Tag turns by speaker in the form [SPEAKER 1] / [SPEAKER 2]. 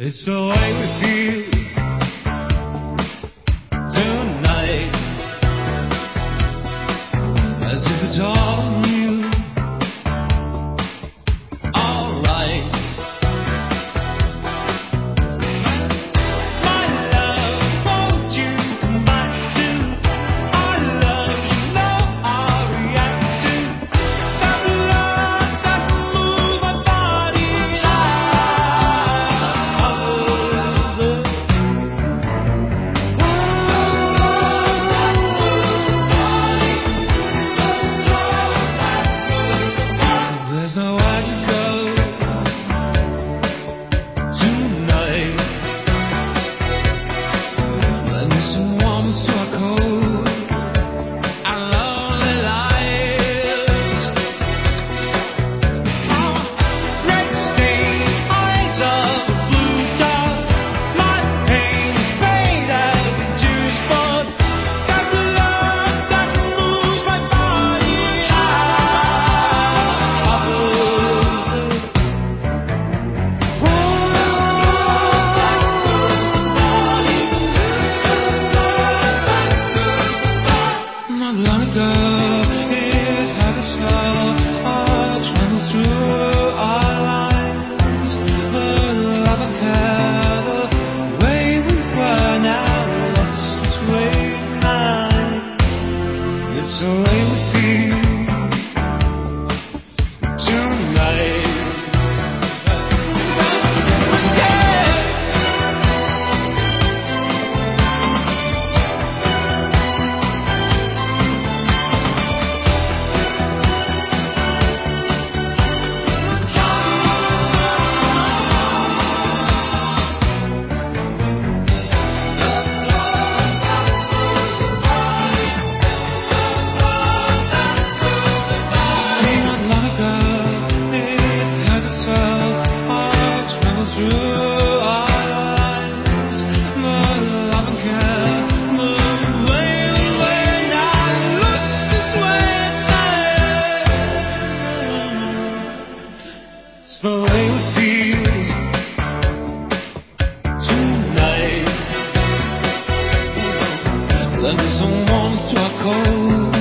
[SPEAKER 1] It's the way we feel tonight, as if it's all new, alright. My love, won't you come back to our love? You know I'll react to that love that moves my body There's nowhere to go tonight. Let me some warmth to our cold and lonely lives. Our red stained eyes of a blue dot, my pain fade as the juice bought. That love that moves my body Not long ago, it had us all travel through our lives. The love and care, the way we were now lost its way tonight. It's the way we feel tonight. Not long ago, it had us all travel through our lives. The love and care, the way we were now lost its way tonight. It's the way we feel tonight. Lend me some warmth to our cold